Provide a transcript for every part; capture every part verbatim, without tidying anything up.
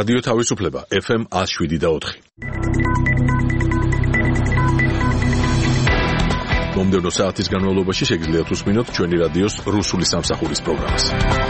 რადიო თავისუფლება ეფ ემ one oh seven და four. მომდევნო საათის განმავლობაში შეგიძლიათ უსმინოთ ჩვენი რადიოს რუსული სამსახურის პროგრამას.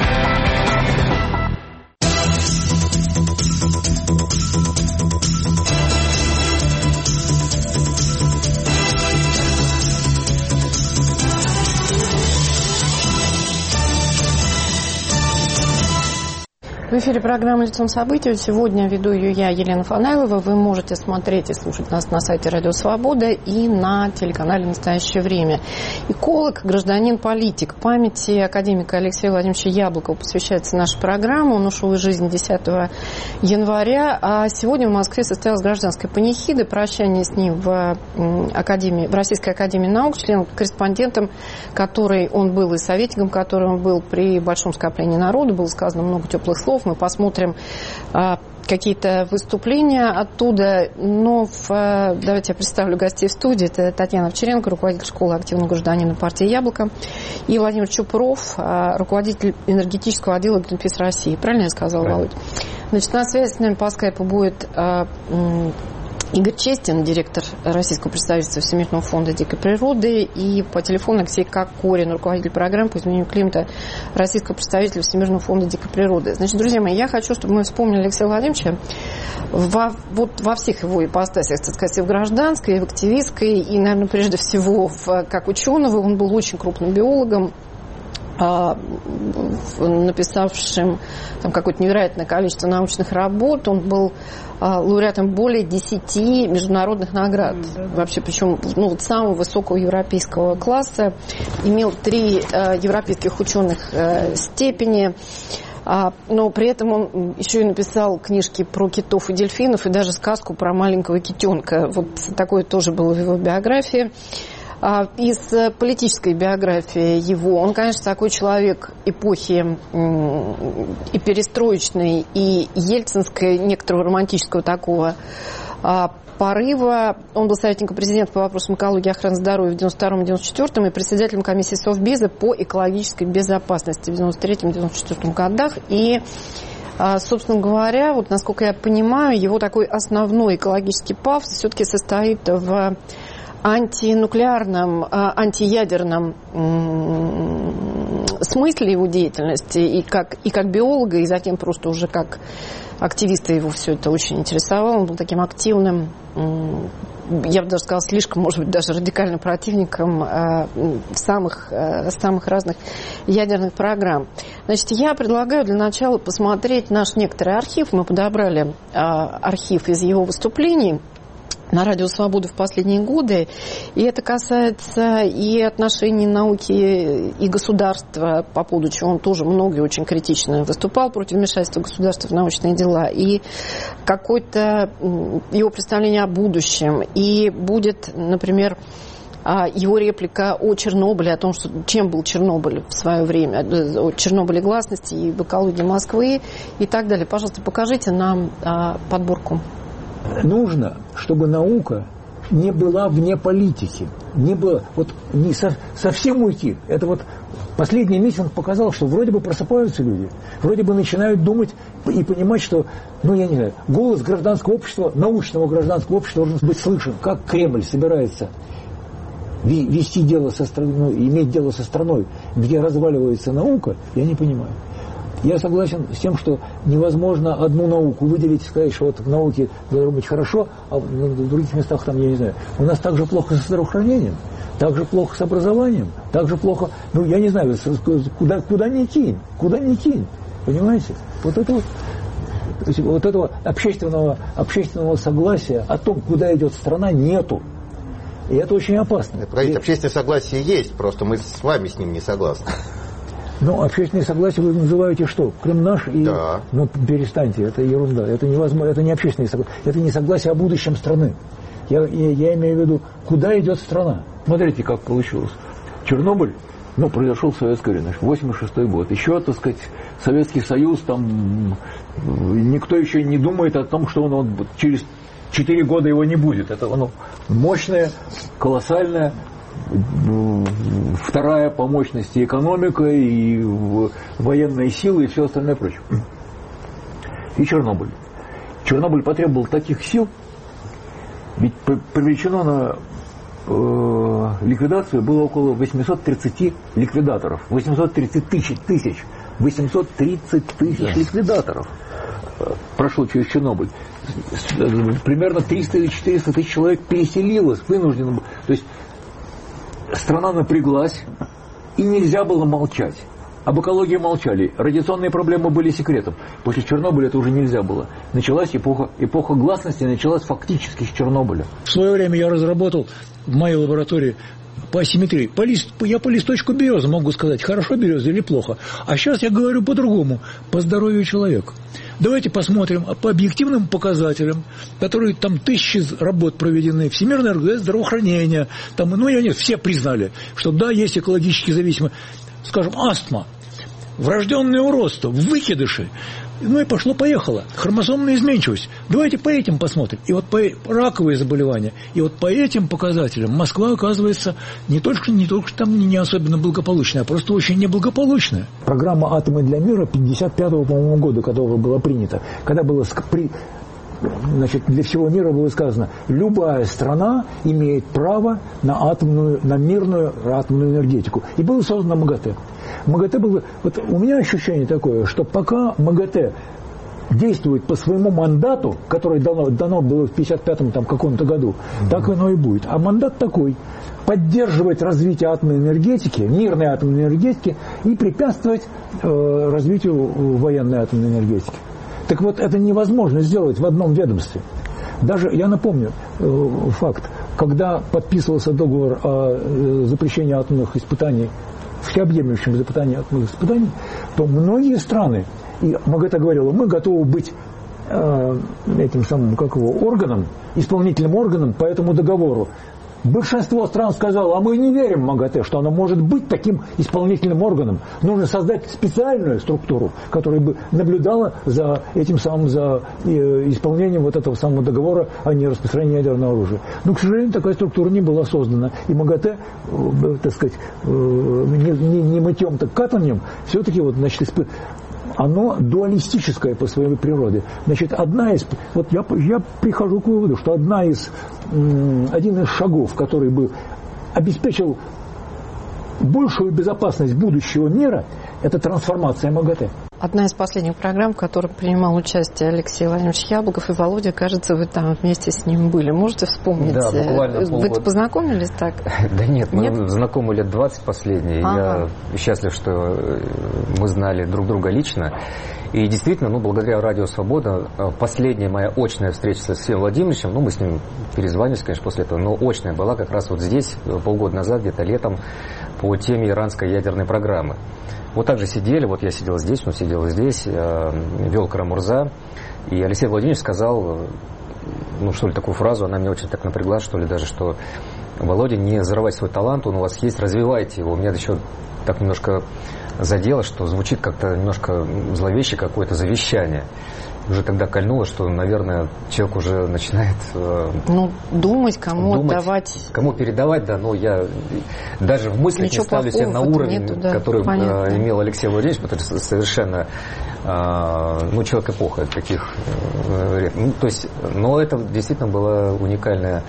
В эфире программа «Лицом событий». Сегодня веду ее я, Елена Фанайлова. Вы можете смотреть и слушать нас на сайте Радио Свобода и на телеканале «Настоящее время». Эколог, гражданин, политик. Памяти академика Алексея Владимировича Яблокова посвящается наша программа. Он ушел из жизни десятого января. А сегодня в Москве состоялась гражданская панихида. Прощание с ним в, академии, в Российской академии наук, членом-корреспондентом, который он был, и советником, который он был при большом скоплении народа. Было сказано много теплых слов. Мы посмотрим а, какие-то выступления оттуда. Но в, а, давайте я представлю гостей в студии. Это Татьяна Овчаренко, руководитель школы активного гражданина партии «Яблоко», и Владимир Чупров, а, руководитель энергетического отдела Greenpeace России. Правильно я сказала, Володь? Значит, на связи с нами по скайпу будет а, м, Игорь Честин, директор российского представительства Всемирного фонда дикой природы, и по телефону Алексей Кокорин, руководитель программы по изменению климата российского представителя Всемирного фонда дикой природы. Значит, друзья мои, я хочу, чтобы мы вспомнили Алексея Владимировича во, вот во всех его ипостасях, так сказать, и в гражданской, и в активистской, и, наверное, прежде всего в, как ученого. Он был очень крупным биологом, написавшим там какое-то невероятное количество научных работ. Он был лауреатом более десяти международных наград. Mm-hmm. Вообще, причем ну, вот самого высокого европейского класса. Имел три э, европейских ученых э, степени. А, но при этом он еще и написал книжки про китов и дельфинов, и даже сказку про маленького китенка. Вот такое тоже было в его биографии. Из политической биографии его, он, конечно, такой человек эпохи и перестроечной, и ельцинской, некоторого романтического такого порыва. Он был советником президента по вопросам экологии и охраны здоровья в девяносто втором — девяносто четвёртом и председателем комиссии Совбеза по экологической безопасности в девяносто третьем — девяносто четвёртом годах. И, собственно говоря, вот насколько я понимаю, его такой основной экологический пафос все-таки состоит в антинуклеарном, антиядерном смысле его деятельности, и как, и как биолога, и затем просто уже как активиста его все это очень интересовало. Он был таким активным, я бы даже сказала, слишком, может быть, даже радикальным противником самых, самых разных ядерных программ. Значит, я предлагаю для начала посмотреть наш некоторый архив. Мы подобрали архив из его выступлений на Радио Свобода в последние годы. И это касается и отношений науки и государства, по поводу чего он тоже много и очень критично выступал против вмешательства государства в научные дела, и какое-то его представление о будущем. И будет, например, его реплика о Чернобыле, о том, что, чем был Чернобыль в свое время, о Чернобыле гласности и в экологии Москвы и так далее. Пожалуйста, покажите нам подборку. Нужно, чтобы наука не была вне политики, не было, вот не со, совсем уйти. Это вот последний митинг показал, что вроде бы просыпаются люди, вроде бы начинают думать и понимать, что, ну я не знаю, голос гражданского общества, научного гражданского общества должен быть слышен. Как Кремль собирается вести дело со страной, ну, иметь дело со страной, где разваливается наука, я не понимаю. Я согласен с тем, что невозможно одну науку выделить и сказать, что вот в науке должно быть хорошо, а в других местах там, я не знаю. У нас так же плохо со здравоохранением, так же плохо с образованием, так же плохо, ну, я не знаю, куда, куда ни кинь, куда ни кинь, понимаете? Вот это вот, вот этого общественного, общественного согласия о том, куда идет страна, нету. И это очень опасно. Погодите, общественное согласие есть, просто мы с вами с ним не согласны. Ну, общественное согласие вы называете что? Крым наш? И... Да. Ну, перестаньте, это ерунда. Это невозможно, это не общественное согласие. Это не согласие о будущем страны. Я, я, я имею в виду, куда идет страна. Смотрите, как получилось. Чернобыль, ну, произошел в советское время, восемьдесят шестой год. Еще, так сказать, Советский Союз, там, никто еще не думает о том, что он, он через четыре года его не будет. Это оно мощное, колоссальное, вторая по мощности экономика и военные силы и все остальное прочее. И Чернобыль. Чернобыль потребовал таких сил, ведь привлечено на э, ликвидацию было около восемьсот тридцать ликвидаторов. восемьсот тридцать тысяч, тысяч. восемьсот тридцать тысяч ликвидаторов прошло через Чернобыль. Примерно триста или четыреста тысяч человек переселилось, вынуждено. То есть страна напряглась, и нельзя было молчать. Об экологии молчали. Радиационные проблемы были секретом. После Чернобыля это уже нельзя было. Началась эпоха, эпоха гласности, началась фактически с Чернобыля. В свое время я разработал в моей лаборатории по асимметрии. По лист, я по листочку березы могу сказать, хорошо береза или плохо. А сейчас я говорю по-другому, по здоровью человека. Давайте посмотрим по объективным показателям, которые там тысячи работ проведены, Всемирная организация здравоохранения, там, ну, я нет, все признали, что да, есть экологически зависимые. Скажем, астма, врожденный уродство, выкидыши. Ну и пошло-поехало. Хромосомная изменчивость. Давайте по этим посмотрим. И вот по раковые заболевания. И вот по этим показателям Москва, оказывается, не только, не только там не особенно благополучная, а просто очень неблагополучная. Программа «Атомы для мира» пятьдесят пятого, по-моему, года, которая была принята, когда было при... Значит, для всего мира было сказано, любая страна имеет право на атомную, на мирную атомную энергетику. И было создано МАГАТЭ. МАГАТЭ было... Вот у меня ощущение такое, что пока МАГАТЭ действует по своему мандату, который дано, дано было в пятьдесят пятом там, каком-то году, mm-hmm. так оно и будет. А мандат такой – поддерживать развитие атомной энергетики, мирной атомной энергетики и препятствовать э, развитию военной атомной энергетики. Так вот, это невозможно сделать в одном ведомстве. Даже, я напомню э, факт, когда подписывался договор о э, запрещении атомных испытаний, всеобъемлющем запрещении атомных испытаний, то многие страны, и МАГАТЭ говорила, мы готовы быть э, этим самым, как его, органом, исполнительным органом по этому договору. Большинство стран сказало, а мы не верим в МАГАТЭ, что оно может быть таким исполнительным органом. Нужно создать специальную структуру, которая бы наблюдала за этим самым, за исполнением вот этого самого договора о нераспространении ядерного оружия. Но, к сожалению, такая структура не была создана. И МАГАТЭ, так сказать, не, не, не мытьем, так катаньем, все-таки вот, значит, исп... оно дуалистическое по своей природе. Значит, одна из... Вот я, я прихожу к выводу, что одна из, один из шагов, который бы обеспечил большую безопасность будущего мира, это трансформация МАГАТЭ. Одна из последних программ, в которой принимал участие Алексей Владимирович Яблоков и Володя, кажется, вы там вместе с ним были. Можете вспомнить? Да, буквально полгода. Вы познакомились так? Да нет, мы нет? знакомы лет двадцать последние. Ага. Я счастлив, что мы знали друг друга лично. И действительно, ну, благодаря Радио Свобода, последняя моя очная встреча с Алексеем Владимировичем, ну, мы с ним перезвонились, конечно, после этого, но очная была как раз вот здесь, полгода назад, где-то летом, по теме иранской ядерной программы. Вот так же сидели, вот я сидел здесь, он сидел здесь, вел Карамурза, и Алексей Владимирович сказал, ну, что ли, такую фразу, она меня очень так напрягла, что ли, даже, что Володя, не взрывайте свой талант, он у вас есть, развивайте его. У меня еще так немножко задело, что звучит как-то немножко зловеще какое-то завещание. Уже тогда кольнуло, что, наверное, человек уже начинает... Ну, думать, кому думать, отдавать... Кому передавать, да, но я даже в мыслях не ставлю себя на уровень, нету, да, который понятно. Имел Алексей Владимирович, потому что совершенно, ну, человек-эпоха таких... Ну, то есть, но это действительно было уникальное...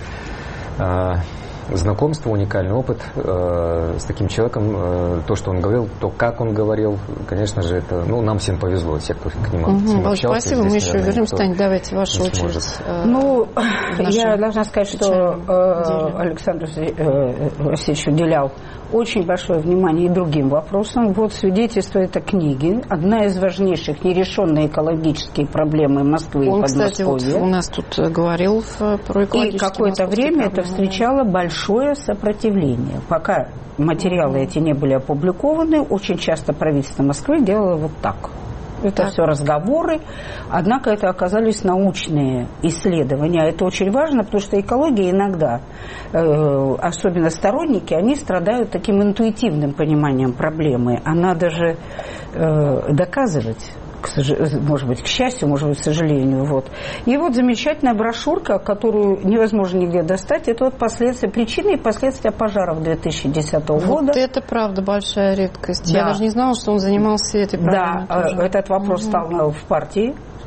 знакомство, уникальный опыт э, с таким человеком, э, то, что он говорил, то, как он говорил, конечно же, это, ну, нам всем повезло, все, кто к нему угу. общался. Спасибо, мы еще вернемся, Таня, давайте вашу очередь. Э, ну, я должна сказать, что э, Александр э, Васильевич уделял очень большое внимание и другим вопросам. Вот свидетельство этой книги. Одна из важнейших нерешенные экологические проблемы Москвы он, и Подмосковья. Кстати, вот у нас тут говорил про экологические. И какое-то время это встречало большое сопротивление. Пока материалы эти не были опубликованы, очень часто правительство Москвы делало вот так. Это так. Все разговоры, однако это оказались научные исследования. Это очень важно, потому что экология иногда, э, особенно сторонники, они страдают таким интуитивным пониманием проблемы. А надо же э, доказывать, к сож... может быть, к счастью, может быть, к сожалению. Вот. И вот замечательная брошюрка, которую невозможно нигде достать, это вот последствия, причины и последствия пожаров две тысячи десятого года. Вот это, правда, большая редкость. Да. Я даже не знала, что он занимался этой проблемой. Да, тоже. Этот вопрос угу. стал в партии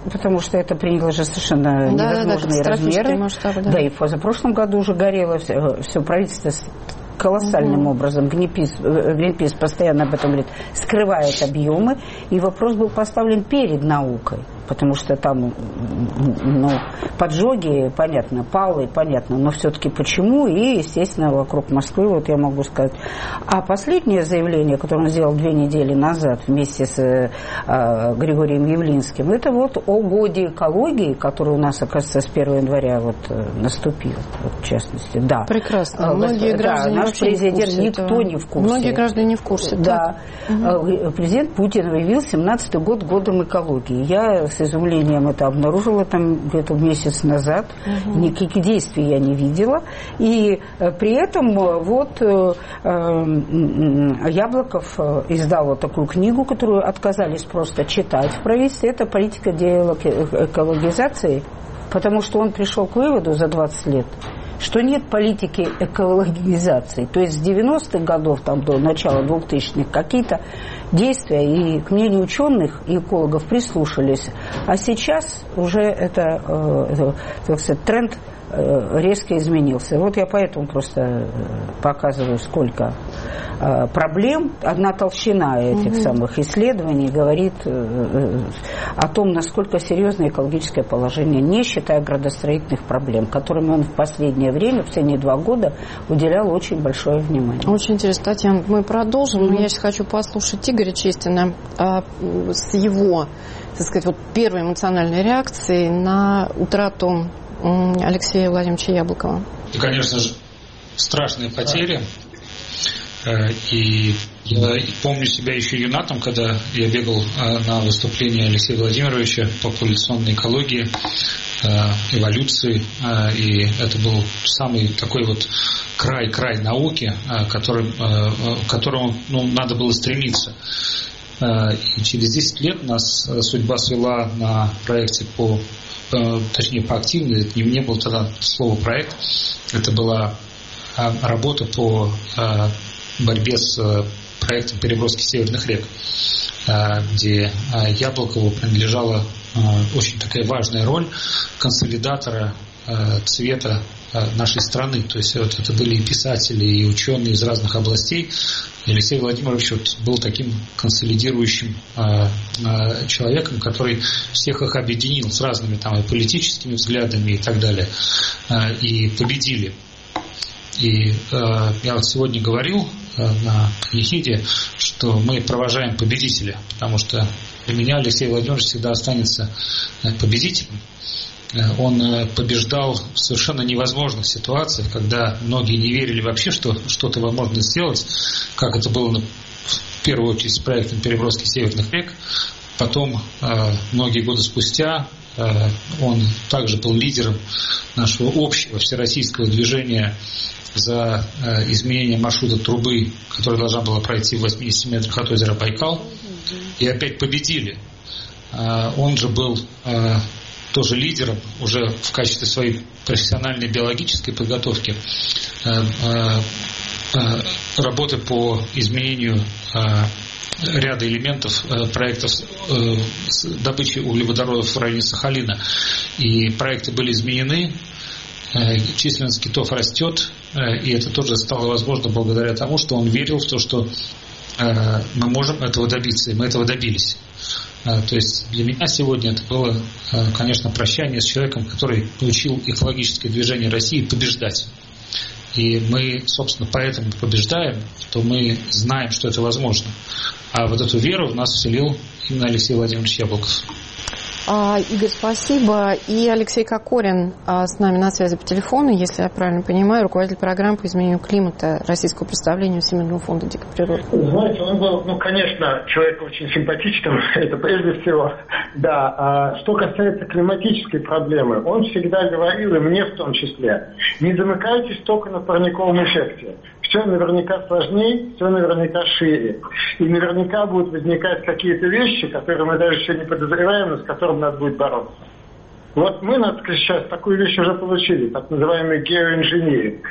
потому что это приняло же совершенно да, невозможные да, размеры. Масштабы, да. Да, и в позапрошлом году уже горело все, все правительство колоссальным угу. образом. Гринпис, Гринпис постоянно об этом говорит, скрывает объемы. И вопрос был поставлен перед наукой. Потому что там, ну, поджоги, понятно, палы, понятно, но все-таки почему, и, естественно, вокруг Москвы, вот я могу сказать. А последнее заявление, которое он сделал две недели назад вместе с э, Григорием Явлинским, это вот о годе экологии, который у нас, оказывается, с первого января вот наступил, вот, в частности, да. Прекрасно. Многие да, граждане наш президент, не никто этого. не в курсе. Многие граждане не в курсе. Да. Угу. Президент Путин объявил семнадцатый год годом экологии. Я с изумлением это обнаружила там где-то месяц назад. Угу. Никаких действий я не видела. И при этом вот э, э, Яблоков издал вот такую книгу, которую отказались просто читать в правительстве. Это политика деэкологизации, потому что он пришел к выводу за двадцать лет, что нет политики экологизации. То есть с девяностых годов там, до начала двухтысячных какие-то действия, и к мнению ученых и экологов прислушались. А сейчас уже это, э, так сказать, тренд э, резко изменился. Вот я поэтому просто показываю, сколько э, проблем. Одна толщина этих угу. самых исследований говорит э, о том, насколько серьезное экологическое положение, не считая градостроительных проблем, которым он в последнее время, в последние два года, уделял очень большое внимание. Очень интересно, Татьяна. Мы продолжим, mm-hmm. но я сейчас хочу послушать Игоря Честина а, с его, так сказать, вот первой эмоциональной реакцией на утрату Алексея Владимировича Яблокова. И, конечно же, страшные потери. И я помню себя еще юнатом, когда я бегал на выступление Алексея Владимировича по популяционной экологии, эволюции, и это был самый такой вот край-край науки, который, к которому ну, надо было стремиться. И через десять лет нас судьба свела на проекте по, точнее по активной, это не было тогда слова проект, это была работа по борьбе с проектом переброски северных рек, где Яблокову принадлежала очень такая важная роль консолидатора цвета нашей страны. То есть вот это были и писатели, и ученые из разных областей. И Алексей Владимирович вот был таким консолидирующим человеком, который всех их объединил с разными там и политическими взглядами и так далее. И победили. И э, я вот сегодня говорил э, на Ехиде, что мы провожаем победителя, потому что для меня Алексей Владимирович всегда останется победителем. Он побеждал в совершенно невозможных ситуациях, когда многие не верили вообще, что что-то возможно сделать, как это было в первую очередь с проектом переброски северных рек. Потом, э, многие годы спустя, э, он также был лидером нашего общего всероссийского движения за э, изменение маршрута трубы, которая должна была пройти в восьмидесяти метрах от озера Байкал, и опять победили. Э, он же был э, тоже лидером уже в качестве своей профессиональной биологической подготовки э, э, э, работы по изменению э, ряда элементов э, проектов э, добычи углеводородов в районе Сахалина. И проекты были изменены, э, численность китов растет, э, и это тоже стало возможно благодаря тому, что он верил в то, что э, мы можем этого добиться, и мы этого добились. Э, то есть для меня сегодня это было, э, конечно, прощание с человеком, который научил экологическое движение России побеждать. И мы, собственно, поэтому побеждаем, что мы знаем, что это возможно. А вот эту веру в нас вселил именно Алексей Владимирович Яблоков. А, Игорь, спасибо. И Алексей Кокорин а, с нами на связи по телефону, если я правильно понимаю, руководитель программы по изменению климата Российского представления Всемирного фонда дикой природы. Знаете, он был, ну, конечно, человек очень симпатичным, это прежде всего. Да, а что касается климатической проблемы, он всегда говорил, и мне в том числе, не замыкайтесь только на парниковом эффекте. Все наверняка сложнее, все наверняка шире. И наверняка будут возникать какие-то вещи, которые мы даже еще не подозреваем, но с которыми надо будет бороться. Вот мы сейчас такую вещь уже получили, так называемый геоинжиниринг.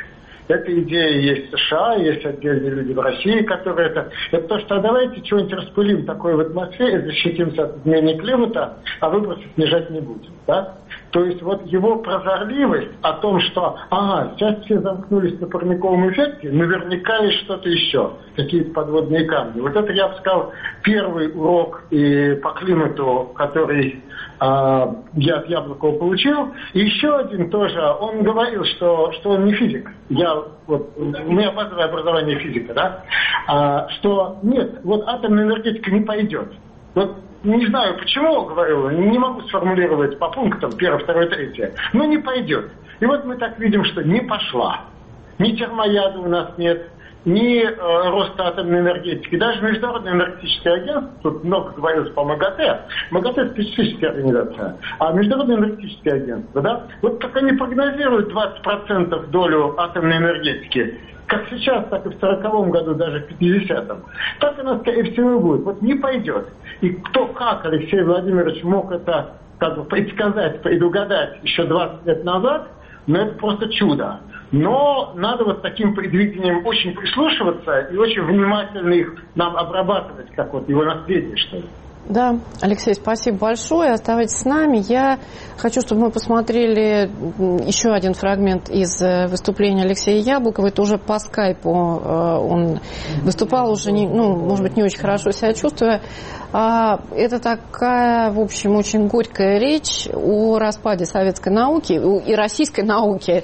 Эта идея есть в США, есть отдельные люди в России, которые это... Это то, что а давайте чего-нибудь распылим такое в атмосфере, защитимся от изменения климата, а выбросы снижать не будем. Да? То есть вот его прозорливость о том, что ага, сейчас все замкнулись на парниковом эффекте, наверняка есть что-то еще, какие-то подводные камни. Вот это, я бы сказал, первый урок и по климату, который а, я от Яблокова получил. И еще один тоже, он говорил, что, что он не физик. Я, вот, у меня базовое образование физика, да? А, что нет, вот атомная энергетика не пойдет. Вот не знаю почему, говорю, не могу сформулировать по пунктам первое, второе, третье, но не пойдет. И вот мы так видим, что не пошла. Ни термояда у нас нет, ни э, роста атомной энергетики. Даже Международное энергетическое агентство, тут много говорилось по МАГАТЭ, МАГАТЭ специфическая организация, а Международное энергетическое агентство, да, вот как они прогнозируют двадцать процентов долю атомной энергетики, как сейчас, так и в сороковом году, даже в пятидесятом, так она, скорее всего, будет. Вот не пойдет. И кто как, Алексей Владимирович, мог это как бы предсказать, предугадать еще двадцать лет назад, ну это просто чудо. Но надо вот таким предвидением очень прислушиваться и очень внимательно их нам обрабатывать, как вот его наследие, что ли. Да, Алексей, спасибо большое. Оставайтесь с нами. Я хочу, чтобы мы посмотрели еще один фрагмент из выступления Алексея Яблокова. Это уже по скайпу. Он выступал уже, не, ну, может быть, не очень хорошо себя чувствуя. Это такая, в общем, очень горькая речь о распаде советской науки и российской науки.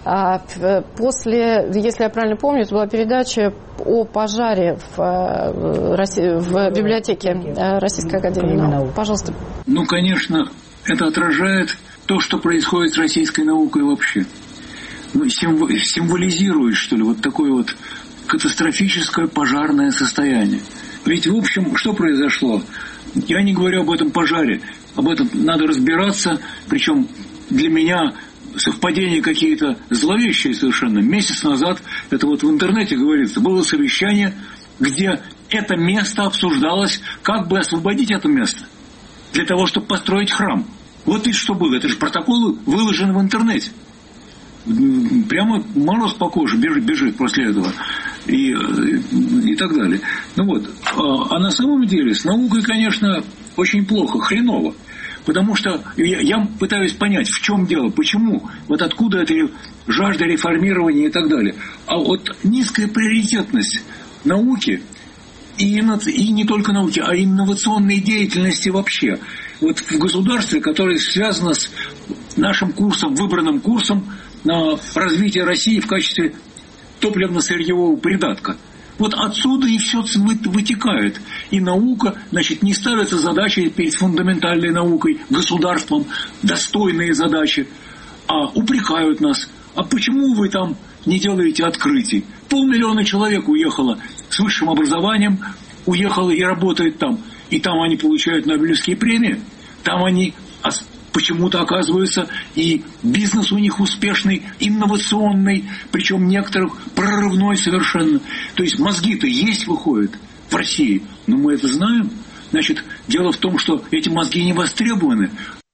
После, если я правильно помню, это была передача о пожаре в, в библиотеке Российской академии наук. Пожалуйста. Ну, конечно, это отражает то, что происходит с российской наукой вообще. Ну, символизирует, что ли, вот такое вот катастрофическое пожарное состояние. Ведь, в общем, что произошло? Я не говорю об этом пожаре. Об этом надо разбираться, причем для меня совпадения какие-то зловещие совершенно. Месяц назад, это вот в интернете говорится, было совещание, где это место обсуждалось, как бы освободить это место для того, чтобы построить храм. Вот ведь что было. Это же протоколы выложены в интернете. Прямо мороз по коже бежит, бежит после этого. И, и так далее. Ну вот. А, а на самом деле с наукой, конечно, очень плохо, хреново. Потому что я, я пытаюсь понять, в чем дело, почему, вот откуда эта жажда реформирования и так далее. А вот низкая приоритетность науки, и, и не только науки, а инновационной деятельности вообще. Вот в государстве, которое связано с нашим курсом, выбранным курсом на развитие России в качестве топливно-сырьевого придатка. Вот отсюда и все вытекает. И наука, значит, не ставятся задачи перед фундаментальной наукой, государством, достойные задачи, а упрекают нас. А почему вы там не делаете открытий? Полмиллиона человек уехало с высшим образованием, уехало и работает там. И там они получают Нобелевские премии. Там они почему-то оказываются, и бизнес у них успешный, инновационный, причем некоторых прорывной совершенно. То есть мозги-то есть, выходят в России, но мы это знаем. Значит, дело в том, что эти мозги не востребованы.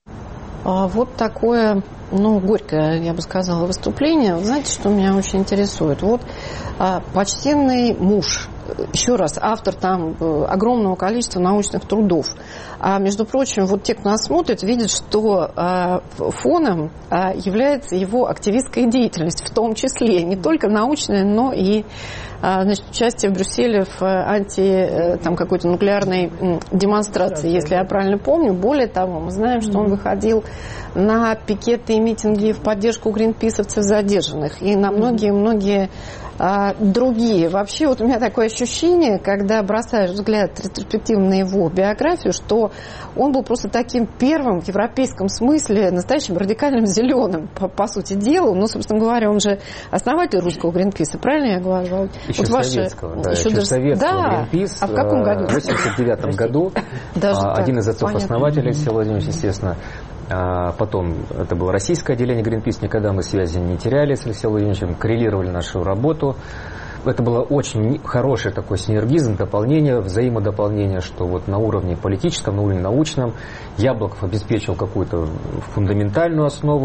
А вот такое, ну, горькое, я бы сказала, выступление. Знаете, что меня очень интересует? Вот а, почтенный муж, еще раз, автор там огромного количества научных трудов. А, между прочим, вот те, кто нас смотрит, видят, что а, фоном а, является его активистская деятельность, в том числе не только научная, но и а, значит, участие в Брюсселе в анти, там, какой-то нуклеарной демонстрации, если я правильно помню. Более того, мы знаем, что он выходил на пикеты и митинги в поддержку гринписовцев задержанных и на многие-многие а, другие. Вообще, вот у меня такое ощущение, когда бросаешь взгляд ретроспективно на его биографию, что он был просто таким первым в европейском смысле настоящим радикальным зеленым, по, по сути дела. Ну, собственно говоря, он же основатель русского Гринписа, правильно я говорю? Еще вот советского, ваши... да, еще, еще советского да. Гринпис. А в каком году? В восемьдесят девятом году. Один из отцов-основателей, Алексей Владимирович, естественно. А потом это было российское отделение Greenpeace, никогда мы связи не теряли с Алексеем Владимировичем, коррелировали нашу работу. Это было очень хороший такой синергизм, дополнение, взаимодополнение, что вот на уровне политическом, на уровне научном Яблоков обеспечил какую-то фундаментальную основу,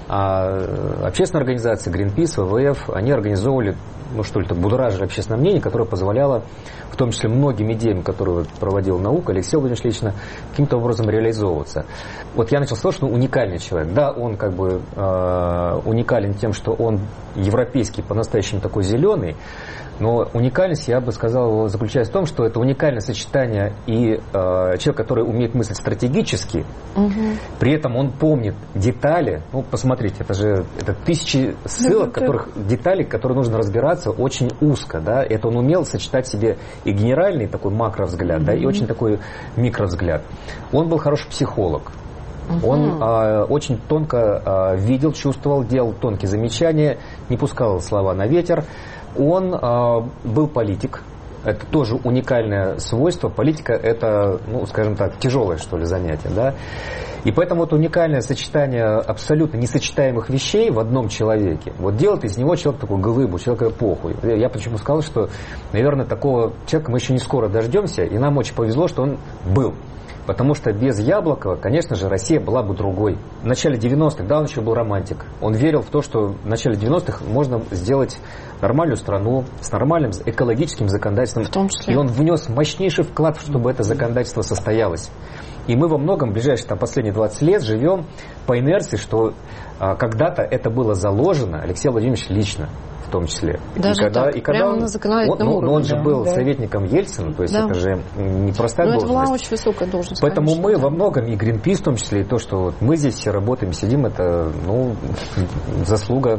А общественные организации, Greenpeace, вэ вэ эф, они организовывали, ну что ли, будоражили общественное мнение, которое позволяло, в том числе многим идеям, которые проводила наука, Алексей Владимирович лично, каким-то образом реализовываться. Вот я начал с того, что он уникальный человек. Да, он как бы э, уникален тем, что он европейский, по-настоящему такой зеленый, но уникальность, я бы сказал, заключается в том, что это уникальное сочетание и э, человек, который умеет мыслить стратегически, угу. При этом он помнит детали. Ну, посмотрите, это же это тысячи ссылок, да, которых, да. деталей, которые нужно разбираться очень узко. Да? Это он умел сочетать в себе и генеральный такой макровзгляд, угу. да, и очень такой микровзгляд. Он был хороший психолог. Угу. Он э, очень тонко э, видел, чувствовал, делал тонкие замечания, не пускал слова на ветер. Он э, был политик. Это тоже уникальное свойство. Политика – это, ну, скажем так, тяжелое, что ли, занятие. Да? И поэтому вот уникальное сочетание абсолютно несочетаемых вещей в одном человеке, вот делает из него человек такой глыбу, человека эпоху. Я почему сказал, что, наверное, такого человека мы еще не скоро дождемся, и нам очень повезло, что он был. Потому что без Яблокова, конечно же, Россия была бы другой. В начале девяностых, да, он еще был романтик. Он верил в то, что в начале девяностых можно сделать нормальную страну с нормальным экологическим законодательством. В том числе. И он внес мощнейший вклад, чтобы это законодательство состоялось. И мы во многом в ближайшие там, последние двадцать лет живем по инерции, что а, когда-то это было заложено Алексеем Владимировичем лично. В том числе. Даже и когда, так, и когда прямо он, на законодательном он, уровне. Но он же был да. советником Ельцина, то есть да. это же не простая но должность. Это была очень высокая должность. Поэтому конечно, мы да. во многом, и Greenpeace в том числе, и то, что вот мы здесь все работаем, сидим, это ну, заслуга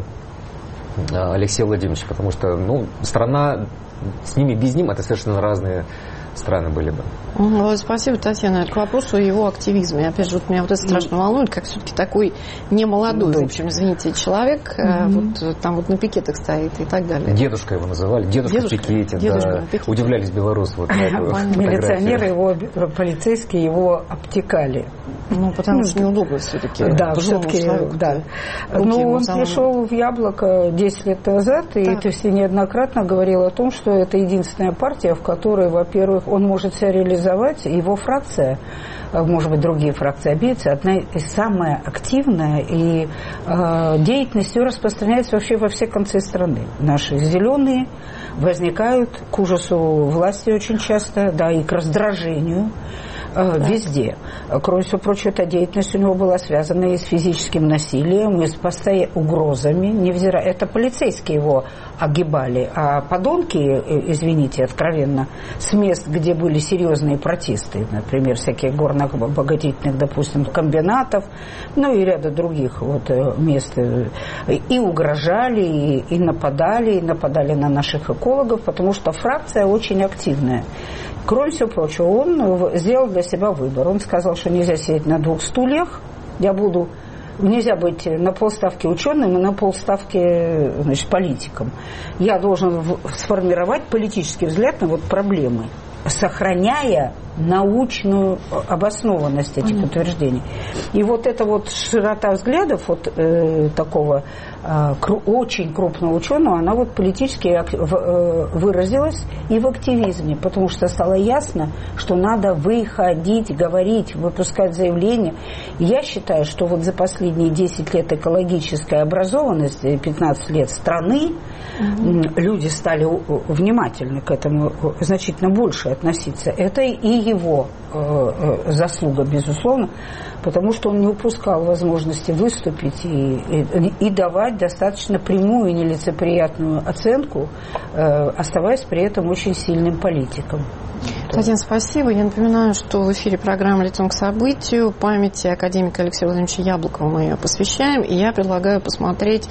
Алексея Владимировича, потому что ну, страна с ними, без ним, это совершенно разные страны были бы. Угу, спасибо, Татьяна. К вопросу о его активизме. Опять же, вот меня вот это страшно волнует, как все-таки такой немолодой, в общем, извините, человек, угу. вот там вот на пикетах стоит и так далее. Дедушка его называли, дедушка, дедушка в пикете, дедушка да. на пикете. Удивлялись белорусы. Вот, милиционеры его, полицейские его обтекали. Ну, потому что неудобно все-таки. Да, все-таки, да. Но он пришел в Яблоко десять лет назад, и это все неоднократно говорил о том, что это единственная партия, в которой, во-первых, он может себя реализовать, его фракция, может быть, другие фракции обидятся, одна из самая активная, и э, деятельность ее распространяется вообще во все концы страны. Наши зеленые возникают к ужасу власти очень часто, да, и к раздражению э, везде. Кроме всего прочего, эта деятельность у него была связана и с физическим насилием, и с постоянными угрозами, невзирая. Это полицейские его огибали, а подонки, извините, откровенно, с мест, где были серьезные протесты, например, всяких горно-обогатительных, допустим, комбинатов, ну и ряда других вот мест, и угрожали, и, и нападали, и нападали на наших экологов, потому что фракция очень активная. Кроме всего прочего, он сделал для себя выбор. Он сказал, что нельзя сидеть на двух стульях, я буду... Нельзя быть на полставки ученым и на полставки, значит, политиком. Я должен сформировать политический взгляд на вот проблемы, сохраняя научную обоснованность этих Понятно. утверждений. И вот эта вот широта взглядов вот э, такого э, кру- очень крупного ученого, она вот политически э, выразилась и в активизме, потому что стало ясно, что надо выходить, говорить, выпускать заявления. И я считаю, что вот за последние десять лет экологической образованности, пятнадцать лет страны, mm-hmm. люди стали внимательны к этому, значительно больше относиться. Это и его э, заслуга, безусловно, потому что он не упускал возможности выступить и, и, и давать достаточно прямую и нелицеприятную оценку, э, оставаясь при этом очень сильным политиком. Татьяна, спасибо. Я напоминаю, что в эфире программа «Лицом к событию». Памяти академика Алексея Владимировича Яблокова мы ее посвящаем. И я предлагаю посмотреть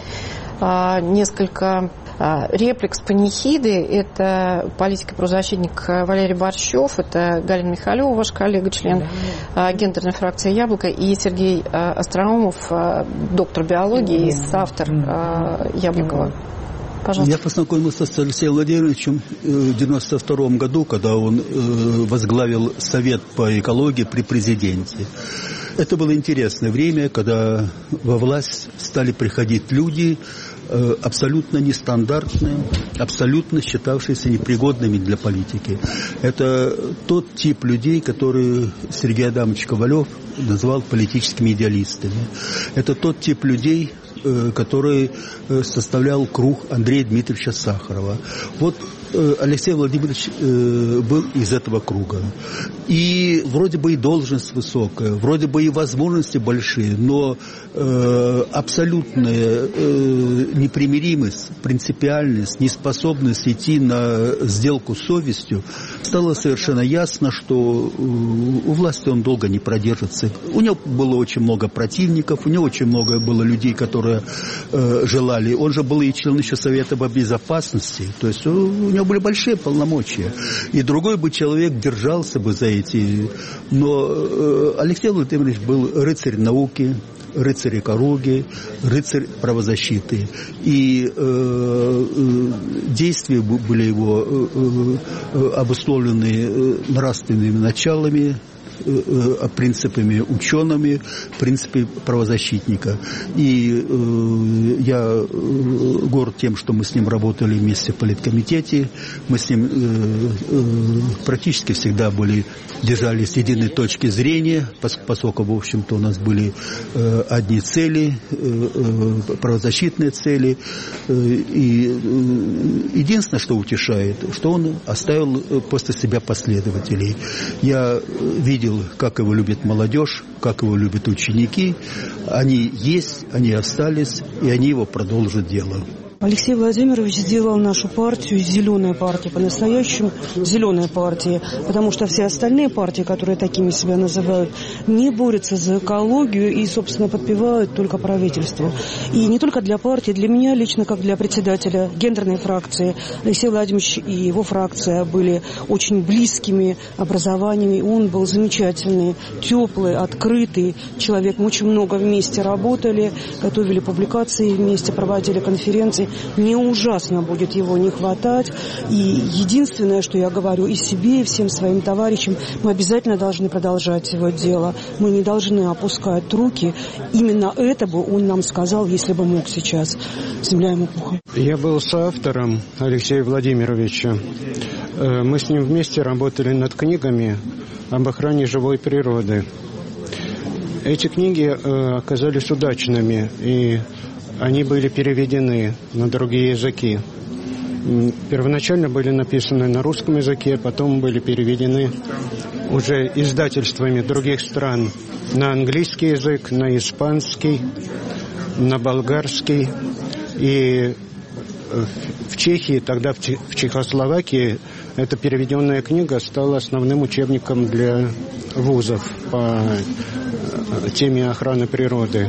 а, несколько... реплик с панихиды. Это политик и правозащитник Валерий Борщев, это Галина Михалева, ваш коллега, член да. гендерной фракции «Яблоко», и Сергей Остроумов, доктор биологии и соавтор «Яблокова». Пожалуйста. Я познакомился с Алексеем Владимировичем в девяносто втором году, когда он возглавил Совет по экологии при президенте. Это было интересное время, когда во власть стали приходить люди, абсолютно нестандартные, абсолютно считавшиеся непригодными для политики. Это тот тип людей, который Сергей Адамович Ковалев назвал политическими идеалистами. Это тот тип людей, который составлял круг Андрея Дмитриевича Сахарова. Вот Алексей Владимирович был из этого круга. И вроде бы и должность высокая, вроде бы и возможности большие, но абсолютная непримиримость, принципиальность, неспособность идти на сделку с совестью, стало совершенно ясно, что у власти он долго не продержится. У него было очень много противников, у него очень много было людей, которые желали. Он же был и член еще Совета по безопасности, то есть у него были большие полномочия. И другой бы человек держался бы за эти. Но Алексей Владимирович был рыцарь науки, рыцарь экологии, рыцарь правозащиты. И э, действия были его э, э, обусловлены нравственными началами, принципами учеными, принципами правозащитника. И э, я горд тем, что мы с ним работали вместе в политкомитете. Мы с ним э, э, практически всегда были, держались единой точки зрения, поскольку, в общем-то, у нас были э, одни цели, э, э, правозащитные цели. Э, и э, единственное, что утешает, что он оставил после себя последователей. Я видел, как его любит молодежь, как его любят ученики. Они есть, они остались, и они его продолжат дело. Алексей Владимирович сделал нашу партию зеленой партией, по-настоящему зеленой партией, потому что все остальные партии, которые такими себя называют, не борются за экологию и, собственно, подпевают только правительству. И не только для партии, для меня лично, как для председателя гендерной фракции, Алексей Владимирович и его фракция были очень близкими образованиями. Он был замечательный, теплый, открытый человек. Мы очень много вместе работали, готовили публикации вместе, проводили конференции. Мне ужасно будет его не хватать. И единственное, что я говорю и себе, и всем своим товарищам, мы обязательно должны продолжать его дело. Мы не должны опускать руки. Именно это бы он нам сказал, если бы мог сейчас. Земля ему пухом. Я был соавтором Алексея Владимировича. Мы с ним вместе работали над книгами об охране живой природы. Эти книги оказались удачными, и они были переведены на другие языки. Первоначально были написаны на русском языке, потом были переведены уже издательствами других стран на английский язык, на испанский, на болгарский. И в Чехии, тогда в Чехословакии, эта переведенная книга стала основным учебником для вузов по теме охраны природы.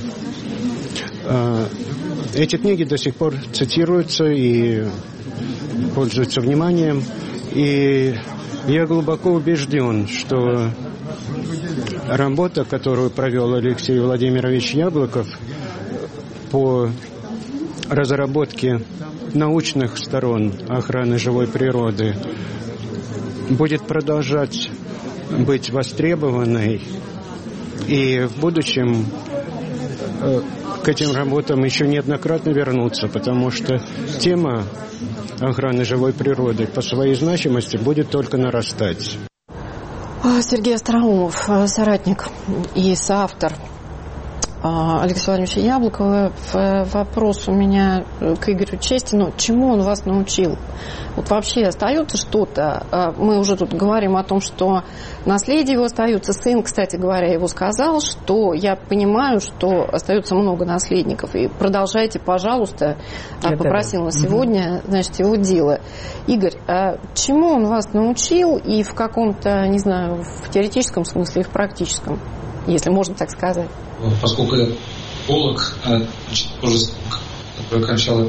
Эти книги до сих пор цитируются и пользуются вниманием. И я глубоко убежден, что работа, которую провел Алексей Владимирович Яблоков по разработке научных сторон охраны живой природы, будет продолжать быть востребованной. И в будущем к этим работам еще неоднократно вернуться, потому что тема охраны живой природы по своей значимости будет только нарастать. Сергей Остроумов, соратник и соавтор Алексея Владимировича Яблокова. Вопрос у меня к Игорю Честину. Чему он вас научил? Вот вообще остается что-то? Мы уже тут говорим о том, что наследие его остается. Сын, кстати говоря, его сказал, что я понимаю, что остается много наследников. И продолжайте, пожалуйста. Я попросил на сегодня, значит, его дело. Игорь, а чему он вас научил и в каком-то, не знаю, в теоретическом смысле и в практическом, если можно так сказать? Поскольку я эколог, тоже окончал,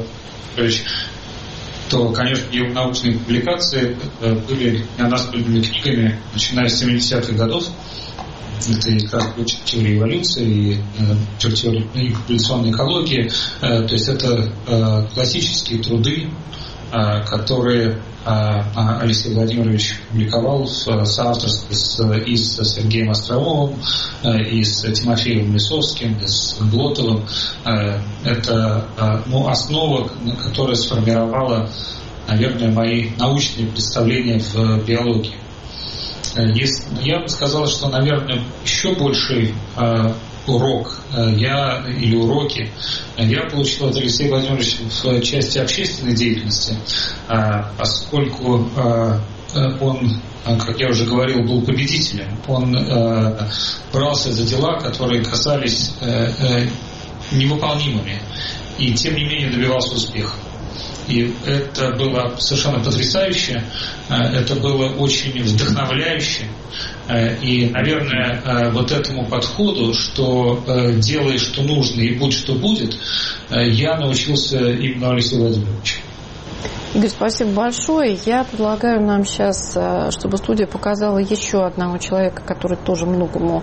то, конечно, его научные публикации были неоднозначными книгами, начиная с семидесятых годов. Это и как бы теория эволюции, и теория популяционной экологии. То есть это классические труды, которые Алексей Владимирович публиковал в соавторстве и с Сергеем Остроумовым, и с Тимофеем Лисовским, и с Глотовым. Это ну, основа, которая сформировала, наверное, мои научные представления в биологии. Я бы сказал, что, наверное, еще больший урок я, или уроки я получил от Алексея Владимировича в части общественной деятельности, поскольку он, как я уже говорил, был победителем. Он брался за дела, которые казались невыполнимыми, и тем не менее добивался успеха. И это было совершенно потрясающе, это было очень вдохновляюще. И, наверное, вот этому подходу, что делай, что нужно, и будь, что будет, я научился именно Алексею Владимировичу. Игорь, спасибо большое. Я предлагаю нам сейчас, чтобы студия показала еще одного человека, который тоже многому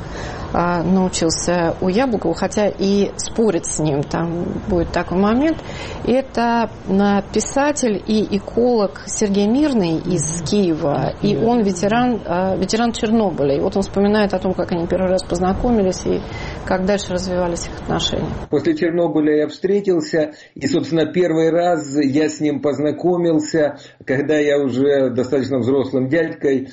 научился у Яблокова, хотя и спорить с ним там будет такой момент. Это писатель и эколог Сергей Мирный из Киева, и он ветеран, ветеран Чернобыля. И вот он вспоминает о том, как они первый раз познакомились и как дальше развивались их отношения. После Чернобыля я встретился, и, собственно, первый раз я с ним познакомился, когда я уже достаточно взрослым дядькой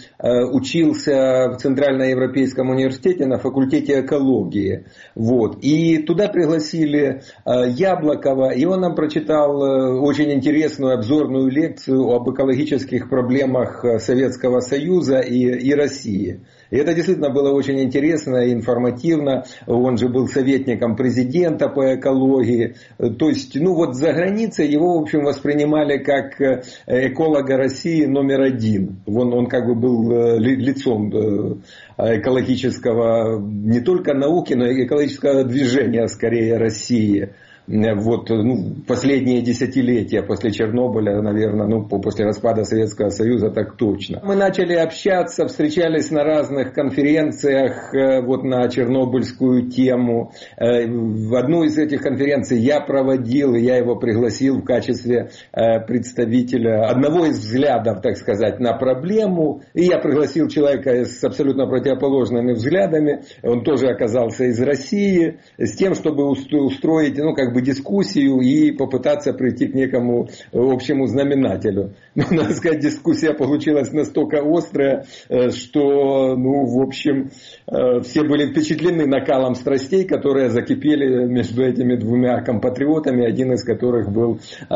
учился в Центральноевропейском университете на факультете экологии. Вот. И туда пригласили Яблокова, и он нам прочитал очень интересную обзорную лекцию об экологических проблемах Советского Союза и, и России. И это действительно было очень интересно и информативно. Он же был советником президента по экологии. То есть, ну вот за границей его, в общем, воспринимали как эколога России номер один. Он, он как бы был лицом экологического не только науки, но и экологического движения, скорее, России. Вот, ну, последние десятилетия после Чернобыля, наверное, ну, после распада Советского Союза, так точно. Мы начали общаться, встречались на разных конференциях вот, на чернобыльскую тему. В одну из этих конференций я проводил, и я его пригласил в качестве представителя одного из взглядов, так сказать, на проблему. И я пригласил человека с абсолютно противоположными взглядами. Он тоже оказался из России, с тем, чтобы устроить, ну, как бы дискуссию и попытаться прийти к некому общему знаменателю. Но, надо сказать, дискуссия получилась настолько острая, что, ну, в общем, все были впечатлены накалом страстей, которые закипели между этими двумя компатриотами, один из которых был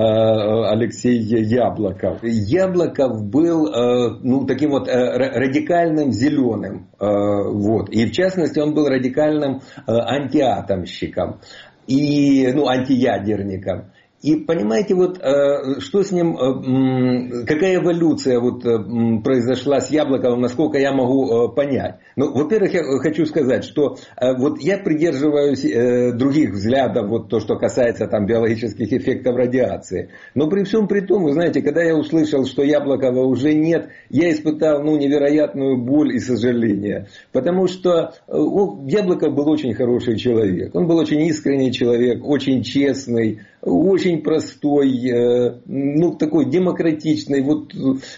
Алексей Яблоков. Яблоков был, ну, таким вот радикальным зеленым, вот, и в частности он был радикальным антиатомщиком. И, ну, антиядерником. И понимаете, вот что с ним, какая эволюция вот произошла с Яблоковым, насколько я могу понять. Ну, во-первых, я хочу сказать, что вот я придерживаюсь других взглядов, вот то, что касается там биологических эффектов радиации. Но при всем при том, вы знаете, когда я услышал, что Яблокова уже нет, я испытал, ну, невероятную боль и сожаление. Потому что ну, Яблоков был очень хороший человек. Он был очень искренний человек, очень честный, очень простой, ну, такой демократичный. Вот,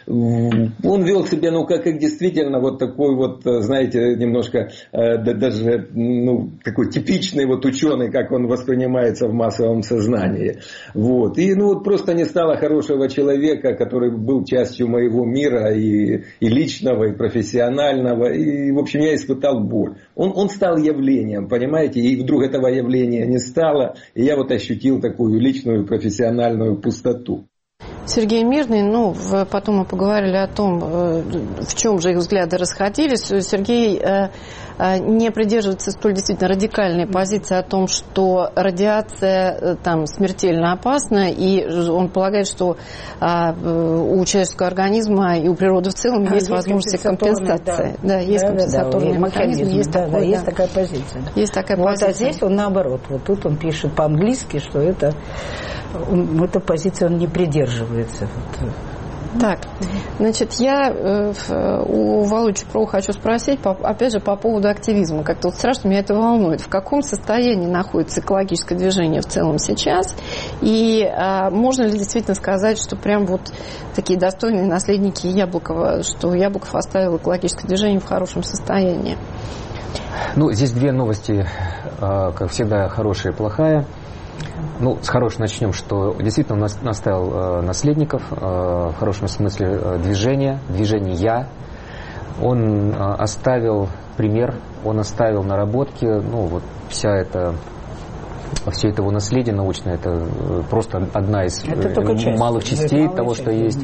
он вел себя, ну, как, как действительно вот такой вот, знаете, немножко даже, ну, такой типичный вот ученый, как он воспринимается в массовом сознании. Вот. И, ну, вот просто не стало хорошего человека, который был частью моего мира и, и личного, и профессионального. И, в общем, я испытал боль. Он, он стал явлением, понимаете, и вдруг этого явления не стало, и я вот ощутил такую личную профессиональную пустоту. Сергей Мирный, ну, потом мы поговорили о том, в чем же их взгляды расходились. Сергей не придерживается столь действительно радикальной позиции о том, что радиация там смертельно опасна, и он полагает, что у человеческого организма и у природы в целом а, есть возможности компенсации. Да, да, есть да, компенсаторный да, механизм, механизм, есть, да, такой, да, да. есть такая позиция. Да. Есть такая вот, позиция. А здесь он наоборот, вот тут он пишет по-английски, что это он, эта позиция он не придерживается. Так, значит, я э, у Володи Чупрова хочу спросить, по, опять же, по поводу активизма. Как-то вот страшно меня это волнует. В каком состоянии находится экологическое движение в целом сейчас? И э, можно ли действительно сказать, что прям вот такие достойные наследники Яблокова, что Яблоков оставил экологическое движение в хорошем состоянии? Ну, здесь две новости, как всегда, хорошая и плохая. Ну, с хорошей начнем, что действительно он наставил наследников, в хорошем смысле движения, движения. Он оставил пример, он оставил наработки, ну вот вся эта, все это его наследие научное, это просто одна из малых частей того, что есть.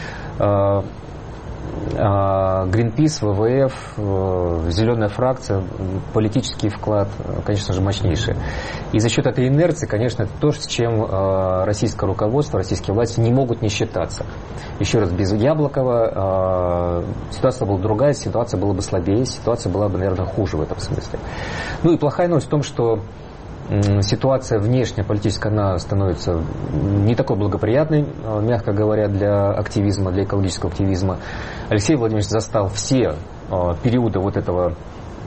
Greenpeace, вэ вэ эф, зеленая фракция, политический вклад, конечно же, мощнейший. И за счет этой инерции, конечно, это то, с чем российское руководство, российские власти не могут не считаться. Еще раз, без Яблокова ситуация была бы другая, ситуация была бы слабее, ситуация была бы, наверное, хуже в этом смысле. Ну и плохая новость в том, что ситуация внешняя, политическая, она становится не такой благоприятной, мягко говоря, для активизма, для экологического активизма. Алексей Владимирович застал все периоды вот этого,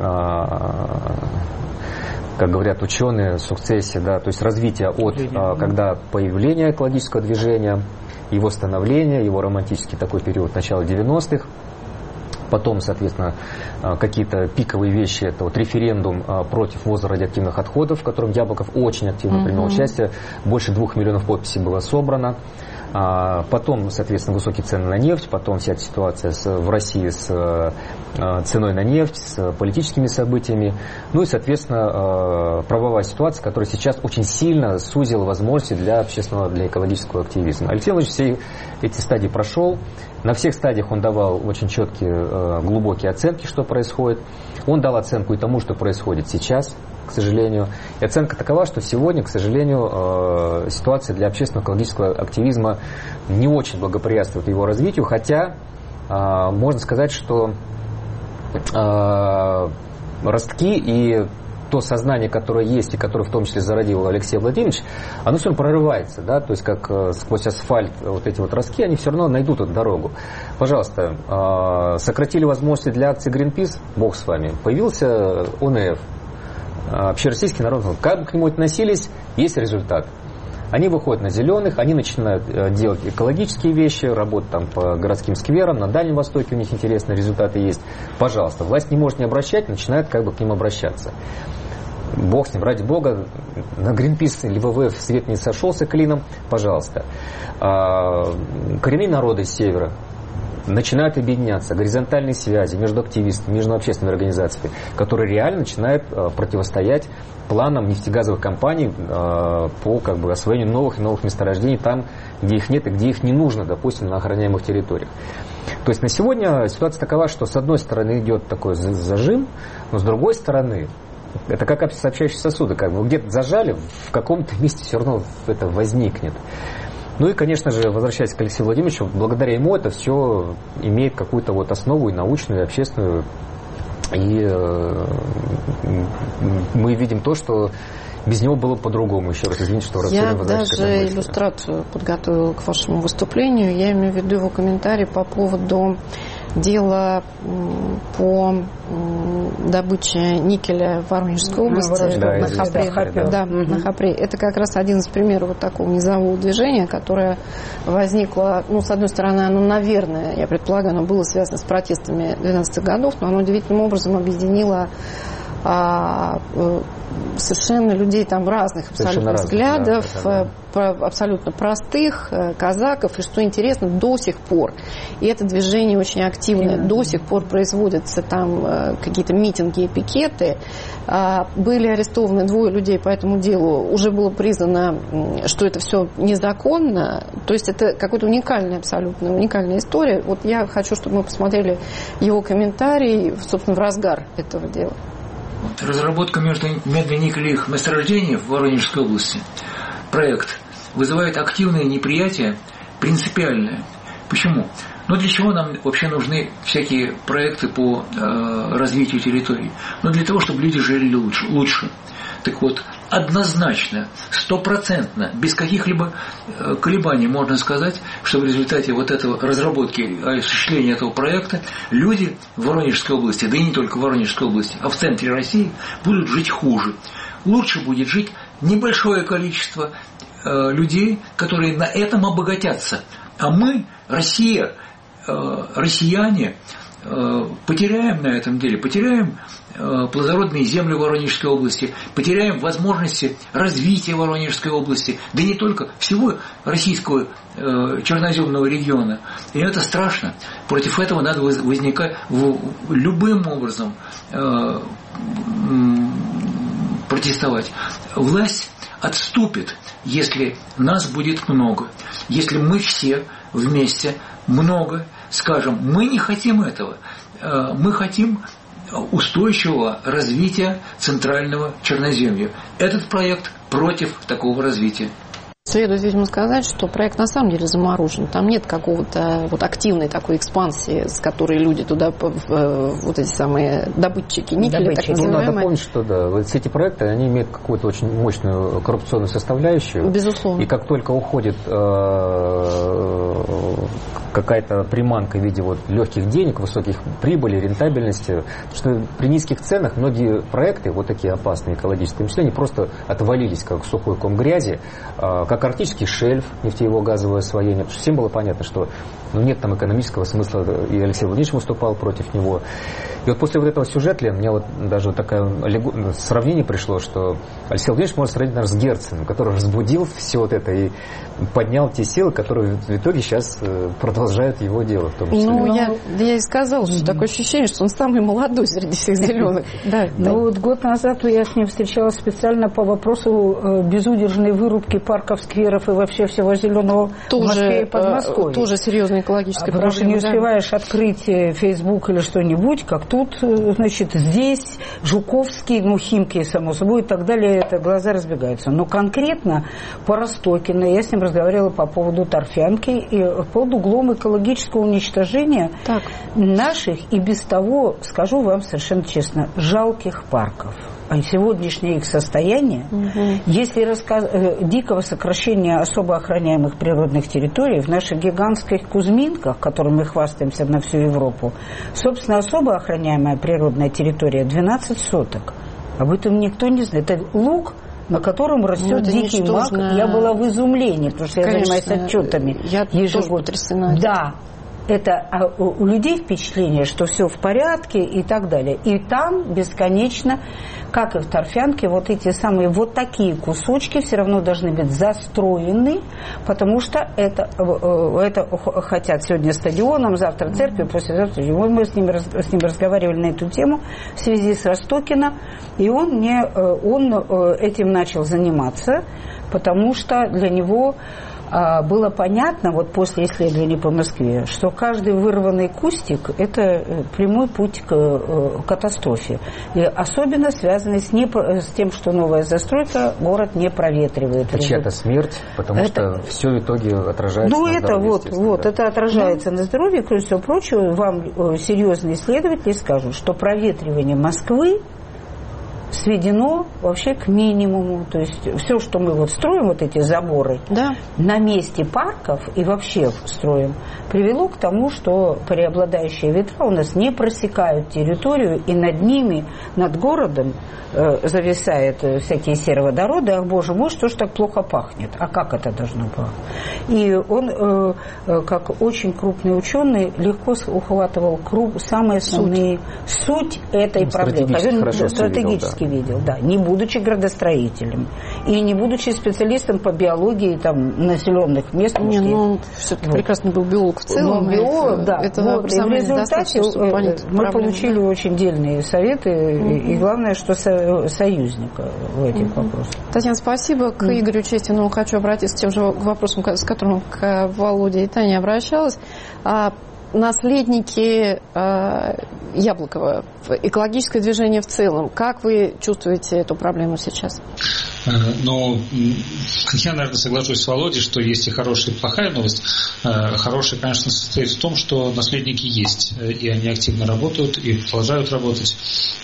как говорят ученые, сукцессии, да, то есть развития от, когда появления экологического движения, его становления, его романтический такой период начала девяностых. Потом, соответственно, какие-то пиковые вещи, это вот референдум против ввоза радиоактивных отходов, в котором Яблоков очень активно принял mm-hmm. участие. Больше двух миллионов подписей было собрано. Потом, соответственно, высокие цены на нефть, потом вся эта ситуация с, в России с ценой на нефть, с политическими событиями. Ну и, соответственно, правовая ситуация, которая сейчас очень сильно сузила возможности для общественного, для экологического активизма. Алексей Владимирович все эти стадии прошел. На всех стадиях он давал очень четкие, глубокие оценки, что происходит. Он дал оценку и тому, что происходит сейчас, к сожалению. И оценка такова, что сегодня, к сожалению, ситуация для общественного экологического активизма не очень благоприятствует его развитию, хотя можно сказать, что ростки и то сознание, которое есть, и которое в том числе зародил Алексей Владимирович, оно все равно прорывается, да, то есть как сквозь асфальт вот эти вот ростки, они все равно найдут эту дорогу. Пожалуйста, сократили возможности для акции Greenpeace, бог с вами, появился о эн эф, Общероссийский народный фронт. Как бы к нему относились, есть результат. Они выходят на зеленых, они начинают делать экологические вещи, работать там по городским скверам, на Дальнем Востоке у них интересные результаты есть. Пожалуйста, власть не может не обращать, начинает как бы к ним обращаться. Бог с ним, ради бога, на Greenpeace или вэ вэ эф свет не сошелся клином, пожалуйста. Коренные народы с севера начинают объединяться, горизонтальные связи между активистами, между общественными организациями, которые реально начинают противостоять планам нефтегазовых компаний по как бы, освоению новых и новых месторождений там, где их нет и где их не нужно, допустим, на охраняемых территориях. То есть на сегодня ситуация такова, что с одной стороны идет такой зажим, но с другой стороны это как сообщающие сосуды, как бы где-то зажали, в каком-то месте все равно это возникнет. Ну и, конечно же, возвращаясь к Алексею Владимировичу, благодаря ему это все имеет какую-то вот основу и научную, и общественную. И э, мы видим то, что без него было по-другому. Еще раз извините, что Я даже иллюстрацию подготовила к вашему выступлению. Я имею в виду его комментарий по поводу дела по добыче никеля в Воронежской области, да, на Хапре. Хапре, да. Да, mm-hmm. на Хапре. Это как раз один из примеров вот такого низового движения, которое возникло, ну, с одной стороны, оно, наверное, я предполагаю, оно было связано с протестами двенадцатых годов, но оно удивительным образом объединило а, совершенно людей там разных абсолютно взглядов, да, это, да. абсолютно простых казаков, и что интересно, до сих пор, и это движение очень активное, до сих пор производятся там какие-то митинги и пикеты, были арестованы двое людей по этому делу, уже было признано, что это все незаконно, то есть это какая-то уникальная, абсолютно уникальная история. Вот я хочу, чтобы мы посмотрели его комментарий, собственно, в разгар этого дела. Разработка медно-никелевых месторождений в Воронежской области, проект, вызывает активное неприятие, принципиальное. Почему? Ну, для чего нам вообще нужны всякие проекты по э, развитию территорий? Ну, для того, чтобы люди жили лучше. лучше. Так вот, однозначно, стопроцентно, без каких-либо э, колебаний можно сказать, что в результате вот этого разработки, осуществления этого проекта люди в Воронежской области, да и не только в Воронежской области, а в центре России будут жить хуже. Лучше будет жить небольшое количество э, людей, которые на этом обогатятся. А мы, Россия, россияне, потеряем на этом деле, потеряем плодородные земли Воронежской области, потеряем возможности развития Воронежской области, да и не только, всего российского черноземного региона. И это страшно. Против этого надо возникать любым образом протестовать. Власть отступит, если нас будет много, если мы все вместе много скажем, мы не хотим этого, мы хотим устойчивого развития центрального Черноземья. Этот проект против такого развития. Следует, видимо, сказать, что проект на самом деле заморожен. Там нет какого-то вот активной такой экспансии, с которой люди туда, вот эти самые добытчики никеля, так называемые. Ну, надо помнить, что да, вот все эти проекты, они имеют какую-то очень мощную коррупционную составляющую. Безусловно. И как только уходит э, какая-то приманка в виде вот легких денег, высоких прибылей, рентабельности, что при низких ценах многие проекты, вот такие опасные экологические, в том числе, они просто отвалились, как сухой ком грязи, как арктический шельф, нефтеево-газовое освоение, потому что всем было понятно, что ну, нет там экономического смысла, и Алексей Владимирович выступал против него. И вот после вот этого сюжета, Лен, мне вот даже вот такое сравнение пришло, что Алексей Владимирович может сравнить, наверное, с Герценом, который разбудил все вот это и поднял те силы, которые в итоге сейчас продолжают его дело. В том числе. Ну, я, я и сказала, что такое ощущение, что он самый молодой среди всех зеленых. Да, ну вот год назад я с ним встречалась специально по вопросу безудержной вырубки парков, скверов и вообще всего зеленого в Москве и Подмосковье. Тоже серьезная экологическая проблема. Потому что не успеваешь открыть Facebook или что-нибудь, как тут, значит, здесь Жуковский, ну, Химки, само собой, и так далее, это глаза разбегаются. Но конкретно по Ростокино, я с ним разговаривала по поводу торфянки и под углом экологического уничтожения так. наших и без того, скажу вам совершенно честно, жалких парков. А сегодняшнее их состояние, угу. если рассказ... дикого сокращения особо охраняемых природных территорий в наших гигантских Кузьминках, которым мы хвастаемся на всю Европу, собственно, особо охраняемая природная территория двенадцать соток. Об этом никто не знает. Это луг, на котором растет ну, дикий мак. Я была в изумлении, потому что Конечно, я занимаюсь отчетами. Я ежегодно потрясена. Да. Это у людей впечатление, что все в порядке и так далее. И там бесконечно, как и в торфянке, вот эти самые вот такие кусочки все равно должны быть застроены, потому что это, это хотят сегодня стадионом, завтра церковью, послезавтра. Мы с ним, с ним разговаривали на эту тему в связи с Ростокино, и он, мне, он этим начал заниматься, потому что для него... было понятно, вот после исследований по Москве, что каждый вырванный кустик – это прямой путь к катастрофе. И особенно связанный с, не, с тем, что новая застройка город не проветривает. Это чья-то смерть, потому это... что все в итоге отражается ну, на это здоровье. Вот, вот, да. это отражается да. на здоровье, кроме всего прочего. Вам серьезные исследователи скажут, что проветривание Москвы сведено вообще к минимуму. То есть все, что мы вот строим, вот эти заборы, да. на месте парков и вообще строим, привело к тому, что преобладающие ветра у нас не просекают территорию, и над ними, над городом э, зависают всякие сероводороды. Ах, боже мой, что ж так плохо пахнет? А как это должно было? И он, э, э, как очень крупный ученый, легко ухватывал круг, самые основные суть, суть этой ну, проблемы. Стратегически, стратегически видел, да. видел, да. Не будучи градостроителем и не будучи специалистом по биологии там, населенных мест. Не, ну, все-таки вот. прекрасный был биолог в целом. Ну, биолог, да. Это вот. И в результате мы проблему, получили да? очень дельные советы, mm-hmm. и, и главное, что со, союзника в этих mm-hmm. вопросах. Татьяна, спасибо. К mm-hmm. Игорю Честину хочу обратиться с тем же вопросом, с которым к Володе и Тане обращалась. Наследники э, Яблокова, экологическое движение в целом. Как вы чувствуете эту проблему сейчас? Ну, я, наверное, соглашусь с Володей, что есть и хорошая, и плохая новость. Хорошая, конечно, состоит в том, что наследники есть, и они активно работают, и продолжают работать.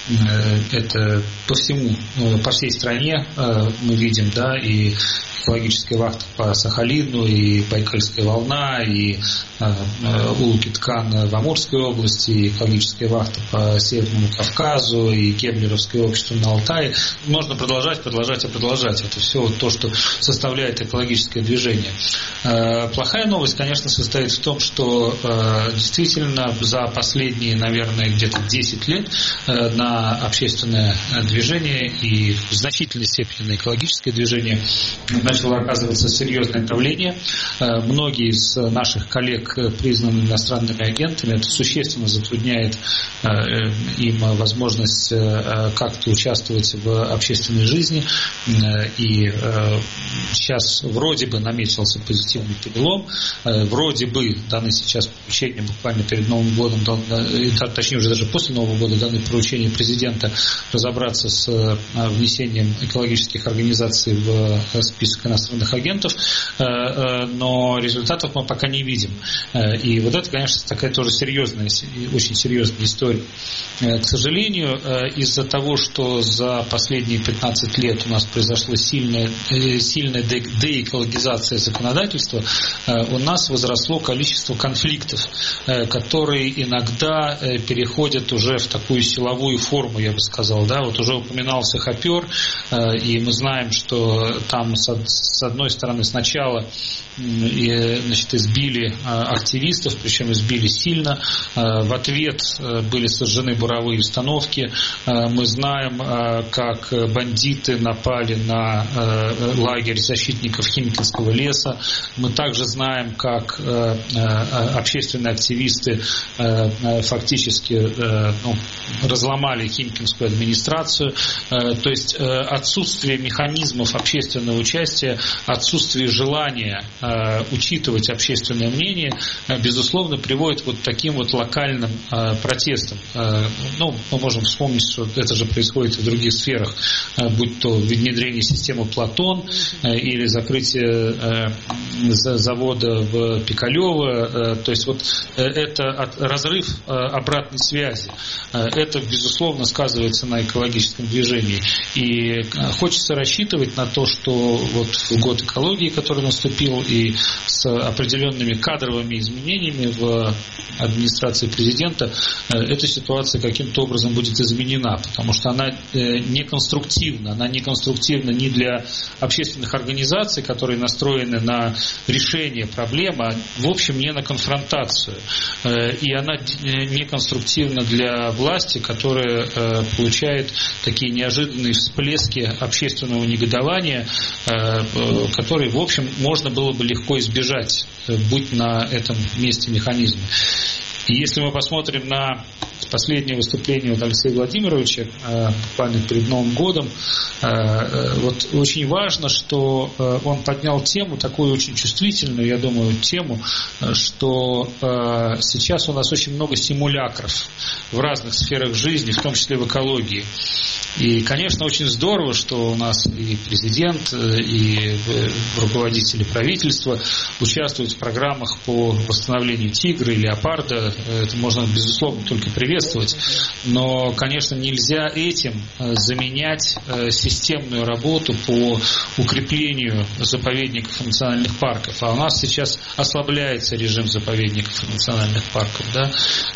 Это по всему, по всей стране мы видим, да, и экологическая вахта по Сахалину, и Байкальская волна, и Улуки-Ткан в Амурской области, и экологическая вахта по Северному Кавказу, и Кеблеровское общество на Алтае. Можно продолжать, продолжать и продолжать. продолжать. Это все вот то, что составляет экологическое движение. Плохая новость, конечно, состоит в том, что действительно за последние, наверное, где-то десять лет на общественное движение и в значительной степени на экологическое движение начало оказываться серьезное давление. Многие из наших коллег признаны иностранными агентами. Это существенно затрудняет им возможность как-то участвовать в общественной жизни. И сейчас вроде бы наметился позитивный перелом. Вроде бы даны сейчас поручения буквально перед Новым годом, точнее уже даже после Нового года даны поручения президента разобраться с внесением экологических организаций в список иностранных агентов, но результатов мы пока не видим. И вот это, конечно, такая тоже серьезная, очень серьезная история. К сожалению, из-за того, что за последние пятнадцать лет у нас произошла сильная, сильная деэкологизация законодательства, у нас возросло количество конфликтов, которые иногда переходят уже в такую силовую форму, я бы сказал. Да? Вот уже упоминался хопер, и мы знаем, что там с одной стороны сначала и, значит, избили активистов, причем избили сильно. В ответ были сожжены буровые установки. Мы знаем, как бандиты напали на лагерь защитников Химкинского леса. Мы также знаем, как общественные активисты фактически ну, разломали Химкинскую администрацию. То есть отсутствие механизмов общественного участия, отсутствие желания учитывать общественное мнение, безусловно, приводит вот к таким вот локальным протестам. Ну, мы можем вспомнить, что это же происходит и в других сферах, будь то внедрение системы Платон или закрытие завода в Пикалево. То есть вот это разрыв обратной связи. Это, безусловно, сказывается на экологическом движении. И хочется рассчитывать на то, что вот в год экологии, который наступил, и с определенными кадровыми изменениями в администрации президента эта ситуация каким-то образом будет изменена, потому что она неконструктивна. Она неконструктивна ни для общественных организаций, которые настроены на решение проблем, а в общем не на конфронтацию. И она неконструктивна для власти, которая получает такие неожиданные всплески общественного негодования, которые, в общем, можно было бы легко избежать, будь на этом месте механизмы. И если мы посмотрим на последнее выступление вот Алексея Владимировича буквально перед Новым годом, вот очень важно, что он поднял тему, такую очень чувствительную, я думаю, тему, что сейчас у нас очень много симулякров в разных сферах жизни, в том числе в экологии. И, конечно, очень здорово, что у нас и президент, и руководители правительства участвуют в программах по восстановлению тигра и леопарда. Это можно, безусловно, только приветствовать. Но, конечно, нельзя этим заменять системную работу по укреплению заповедников и национальных парков. А у нас сейчас ослабляется режим заповедников и национальных парков. Да?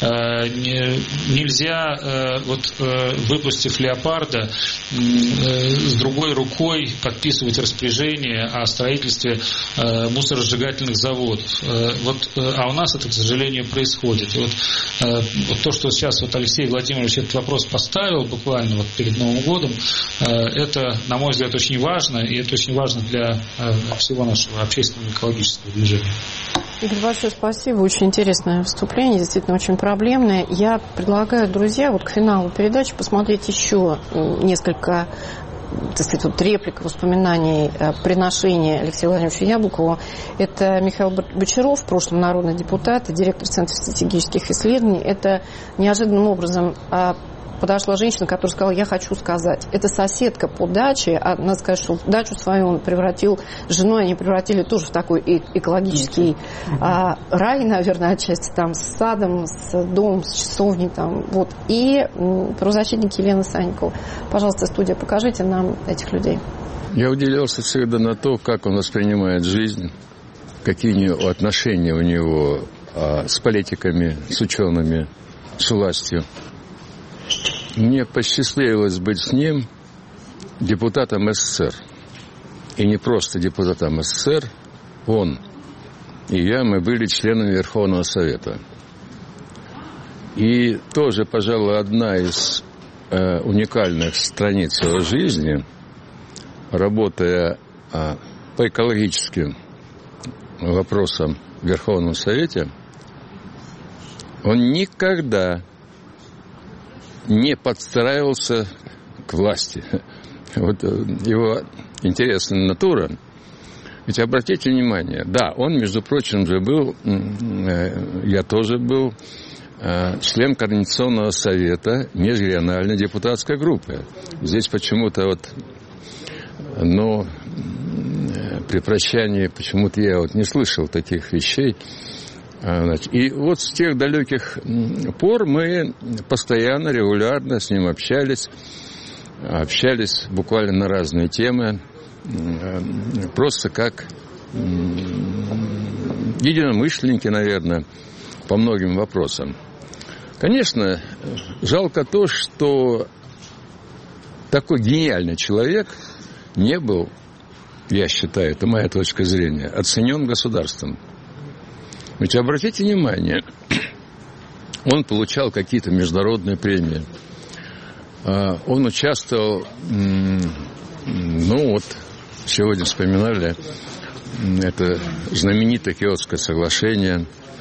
Нельзя, вот, выпустив леопарда, с другой рукой подписывать распоряжение о строительстве мусоросжигательных заводов. Вот, а у нас это, к сожалению, происходит. И вот, вот то, что сейчас вот Алексей Владимирович этот вопрос поставил буквально вот перед Новым годом, это, на мой взгляд, очень важно, и это очень важно для всего нашего общественного экологического движения. Игорь, большое спасибо. Очень интересное выступление, действительно очень проблемное. Я предлагаю, друзья, вот к финалу передачи посмотреть еще несколько, так сказать, вот реплик, воспоминаний, приношения Алексею Владимировичу Яблокову. Это Михаил Бочаров, в прошлом народный депутат, директор Центра стратегических исследований. Это неожиданным образом подошла женщина, которая сказала: я хочу сказать. Это соседка по даче. А надо сказать, что дачу свою он превратил, с женой они превратили тоже в такой экологический а, рай, наверное, отчасти, там, с садом, с домом, с часовней. Там, вот. И м, правозащитник Елена Санникова. Пожалуйста, студия, покажите нам этих людей. Я удивлялся всегда на то, как он воспринимает жизнь, какие у него отношения у него а, с политиками, с учеными, с властью. Мне посчастливилось быть с ним депутатом СССР. и не просто депутатом СССР, он и я, мы были членами Верховного Совета. И тоже, пожалуй, одна из э, уникальных страниц его жизни, работая э, по экологическим вопросам в Верховном Совете, он никогда не подстраивался к власти. Вот его интересная натура. Ведь обратите внимание, да, он, между прочим, же был, я тоже был, член Координационного совета межрегиональной депутатской группы. Здесь почему-то вот, ну, при прощании почему-то я вот не слышал таких вещей. И вот с тех далеких пор мы постоянно, регулярно с ним общались, общались буквально на разные темы, просто как единомышленники, наверное, по многим вопросам. Конечно, жалко то, что такой гениальный человек не был, я считаю, это моя точка зрения, оценен государством. Ведь обратите внимание, он получал какие-то международные премии, он участвовал, ну вот, сегодня вспоминали, это знаменитое Киотское соглашение,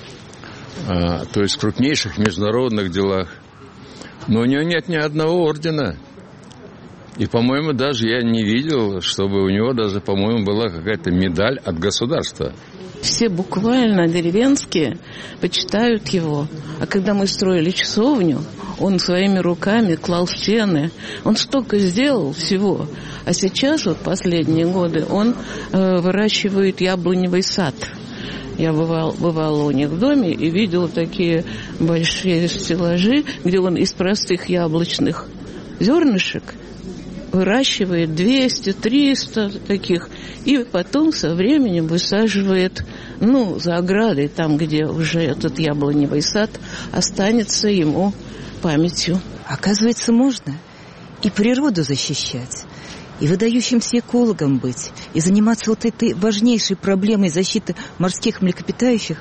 то есть в крупнейших международных делах. Но у него нет ни одного ордена. И, по-моему, даже я не видел, чтобы у него даже, по-моему, была какая-то медаль от государства. Все буквально деревенские почитают его. А когда мы строили часовню, он своими руками клал стены. Он столько сделал всего. А сейчас, вот последние годы, он э, выращивает яблоневый сад. Я бывал, бывала у них в доме и видела такие большие стеллажи, где он из простых яблочных зернышек выращивает двести триста таких, и потом со временем высаживает, ну, за оградой, там, где уже этот яблоневый сад останется ему памятью. Оказывается, можно и природу защищать, и выдающимся экологом быть, и заниматься вот этой важнейшей проблемой защиты морских млекопитающих,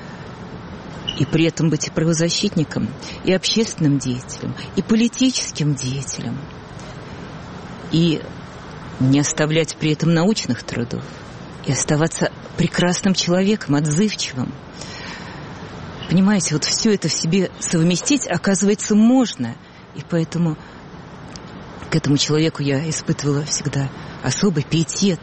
и при этом быть и правозащитником, и общественным деятелем, и политическим деятелем, и не оставлять при этом научных трудов, и оставаться прекрасным человеком, отзывчивым. Понимаете, вот все это в себе совместить, оказывается, можно. И поэтому к этому человеку я испытывала всегда особый пиетет.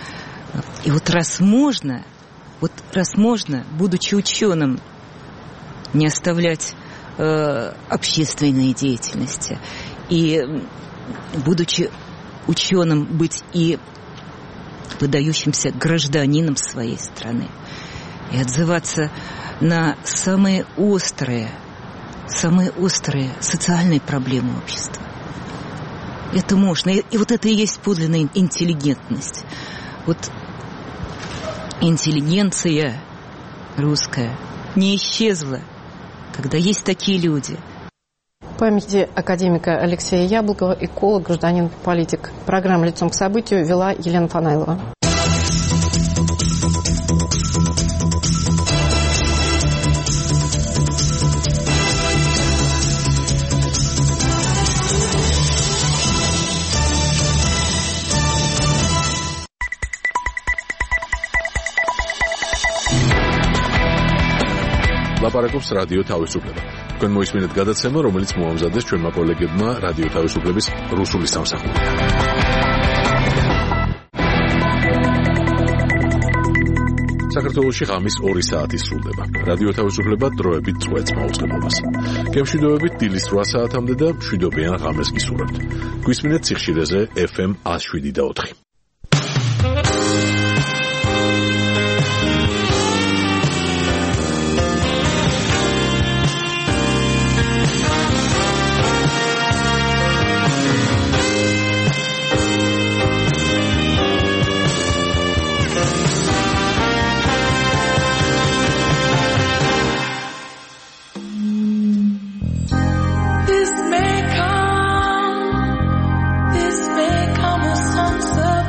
И вот раз можно, вот раз можно, будучи ученым, не оставлять э, общественной деятельности, и будучи ученым, быть и выдающимся гражданином своей страны, и отзываться на самые острые, самые острые социальные проблемы общества. Это можно. И, и вот это и есть подлинная интеллигентность. Вот интеллигенция русская не исчезла, когда есть такие люди. В памяти академика Алексея Яблокова, эколог, гражданин, политик. Программу «Лицом к событию» вела Елена Фанайлова. ლაპარაკობს რადიო თავისუფლება. თქვენ მოისმინეთ გადაცემა, რომელიც მოამზადეს ჩვენმა კოლეგებმა რადიო თავისუფლების რუსული სამსახური. საქართველოში ღამის ორი საათი სრულდება. რადიო თავისუფლება დროებით წვეთს მაუწყებლობას. გემშვიდობებით დილის რვა საათამდე და მშვიდობიან ღამეს გისურვებთ. გვისმინეთ სიხშირეზე ეფ ემ one oh seven და four. This may come, this may come as some surprise.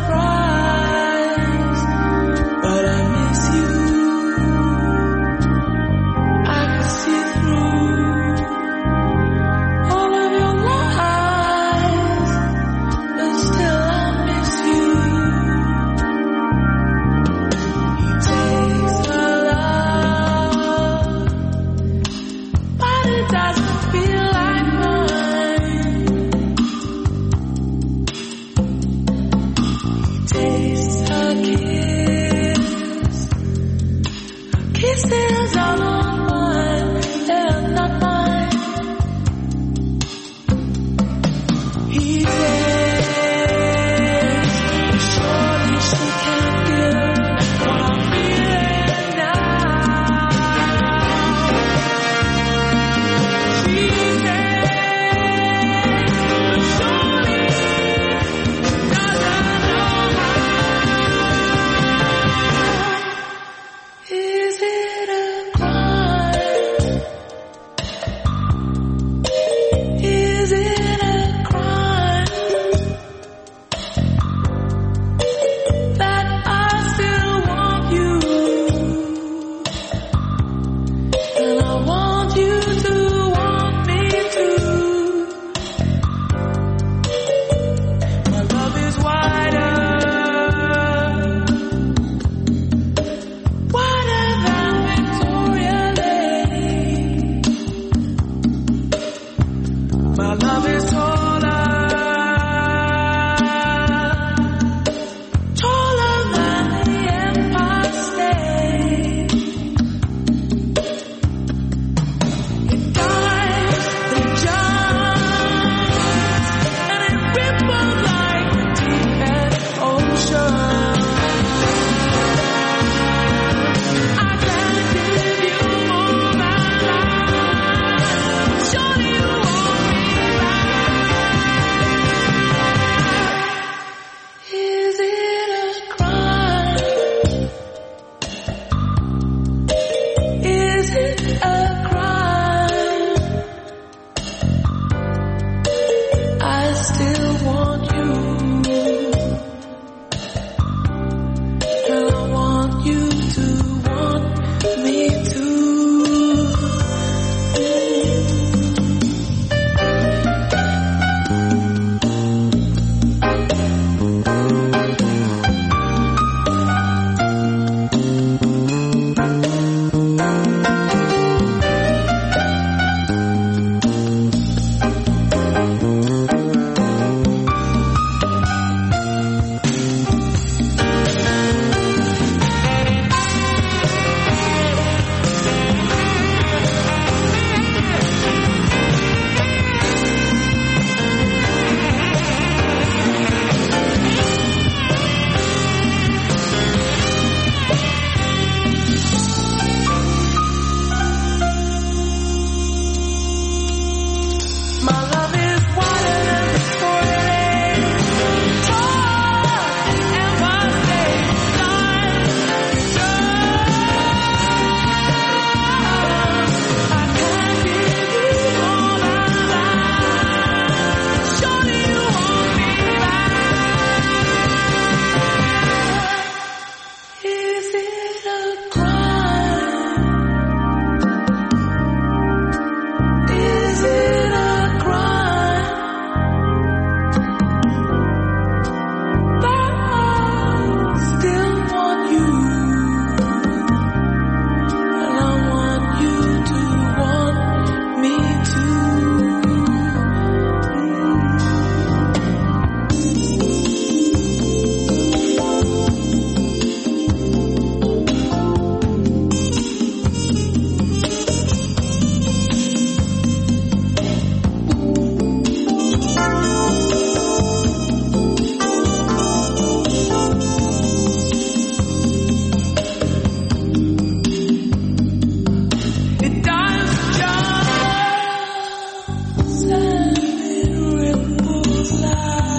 Sending ripples out.